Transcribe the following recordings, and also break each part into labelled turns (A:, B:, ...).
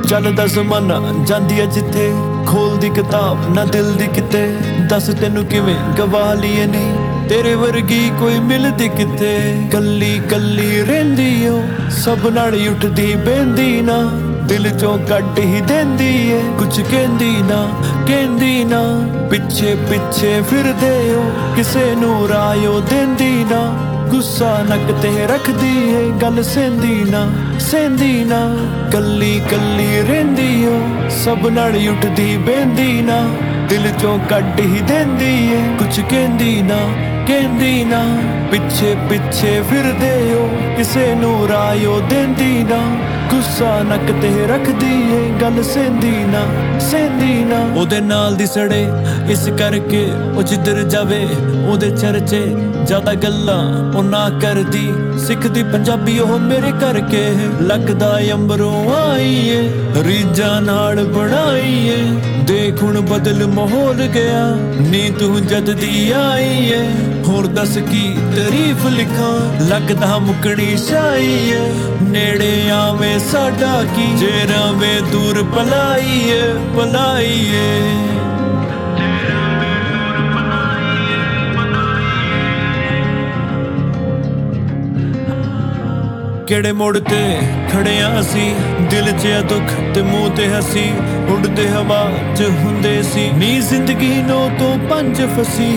A: ਚੱਲਦਾ ਜ਼ਮਾਨਾ ਜਾਂਦੀ ਐ ਜਿੱਥੇ ਖੋਲਦੀ ਕਿਤਾਬ ਨਾ ਦਿਲ ਦੀ ਕਿਤੇ। ਦੱਸ ਤੈਨੂੰ ਕਿਵੇਂ ਗਵਾ ਲਈਏ ਨੀ ਤੇਰੇ ਵਰਗੀ ਕੋਈ ਮਿਲਦੀ ਕਿਤੇ। ਕੱਲੀ ਕੱਲੀ ਰਹਿੰਦੀ ਓ ਸਭ ਨਾਲ ਉੱਠਦੀ ਬਹਿੰਦੀ ਨਾ ਦਿਲ ਚੋਂ ਕੱਢ ਹੀ ਦਿੰਦੀ ਏ ਕੁਛ ਕਹਿੰਦੀ ਨਾ ਪਿੱਛੇ ਪਿੱਛੇ ਫਿਰਦੇ ਓ ਕਿਸੇ ਨੂੰ ਰਾਇਓ ਦਿੰਦੀ ਨਾ। ਗੁੱਸਾ ਨੱਕ ਤੇ ਰੱਖਦੀ ਏ ਗੱਲ ਸਹਿੰਦੀ ਨਾ ਕੱਲੀ ਕੱਲੀ ਰਹਿੰਦੀ ਓ ਸਭ ਨਾਲ ਉੱਠਦੀ ਬਹਿੰਦੀ ਨਾ ਦਿਲ ਚੋਂ ਕੱਢ ਹੀ ਦਿੰਦੀ ਏ ਕੁਛ ਕਹਿੰਦੀ ਨਾ ਪਿੱਛੇ ਪਿੱਛੇ ਫਿਰਦੇ ਓ ਕਿਸੇ ਨੂੰ ਰਾਇਓ ਦਿੰਦੀ ਨਾ। ਗੁੱਸਾ ਨੱਕ ਤੇ ਰੱਖਦੀ ਏ ਗੱਲ ਸਹਿੰਦੀ ਨਾ ਉਹਦੇ ਨਾਲ ਦੀ ਸੜੇ ਇਸ ਕਰਕੇ ਉਹ ਜਿੱਧਰ ਜਾਵੇ ਉਹਦੇ ਚਰਚੇ ਜ਼ਿਆਦਾ ਗੱਲਾਂ ਉਹ ਨਾ ਕਰਦੀ ਸਿੱਖਦੀ ਪੰਜਾਬੀ ਉਹ ਮੇਰੇ ਕਰਕੇ। ਲੱਗਦਾ ਅੰਬਰੋਂ ਆਈ ਏ ਰੀਝਾਂ ਨਾਲ ਬਣਾਈ ਏ ਦੇਖ ਹੁਣ ਬਦਲ ਮਾਹੌਲ ਗਿਆ ਨੀ ਤੂੰ ਜਦ ਦੀ ਆਈ ਏ। ਹੋਰ ਦੱਸ ਕੀ ਤਾਰੀਫ ਲਿਖਾਂ ਲੱਗਦਾ ਮੁੱਕਣੀ ਸ਼ਾਈ ਏ ਨੇੜੇ ਆਵੇਂ ਸਾਡਾ ਕੀ ਜੇ ਰਵੇਂ ਦੂਰ ਪਲਾਈਏ ਕਿਹੜੇ ਮੋੜ ਤੇ ਖੜਿਆ ਅਸੀਂ ਦਿਲ 'ਚ ਆ ਦੁੱਖ ਤੇ ਮੂੰਹ ਤੇ ਹੱਸੀ ਉੱਡਦੇ ਹਵਾ 'ਚ ਹੁੰਦੇ ਸੀ ਨੀ ਜ਼ਿੰਦਗੀ 9 ਤੋਂ 5 ਫਸੀ।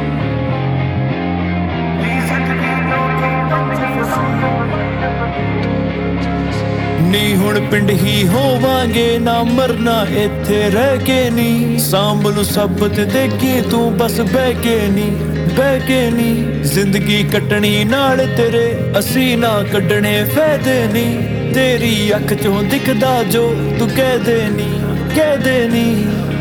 A: ਨੀ ਹੁਣ ਪਿੰਡ ਹੀ ਹੋਵਾਂਗੇ ਨਾ ਮਰਨਾ ਇੱਥੇ ਰਹਿ ਕੇ ਨੀ ਸਾਂਭ ਨੂੰ ਸਭ ਤੇ ਦੇਖੀ ਤੂੰ ਬਸ ਬਹਿ ਕੇ ਨੀ ਜ਼ਿੰਦਗੀ ਕੱਟਣੀ ਨਾਲ ਤੇਰੇ ਅਸੀਂ ਨਾ ਕੱਢਣੇ ਫਾਇਦੇ ਨੀ ਤੇਰੀ ਅੱਖ ਚੋਂ ਦਿਖਦਾ ਜੋ ਤੂੰ ਕਹਿ ਦੇ ਨੀ